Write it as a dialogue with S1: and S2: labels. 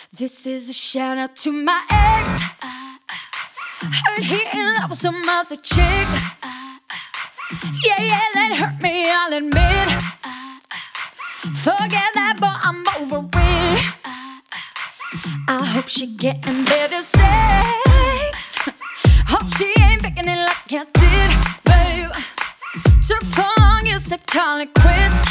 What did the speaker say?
S1: This is a shout out to my ex. Heard he in love with some other chick. Yeah, that hurt me, I'll admit. Forget that, but I'm over it. I hope she getting better sex. Hope she ain't faking it like I did, babe. Took 4 long years to call it quits.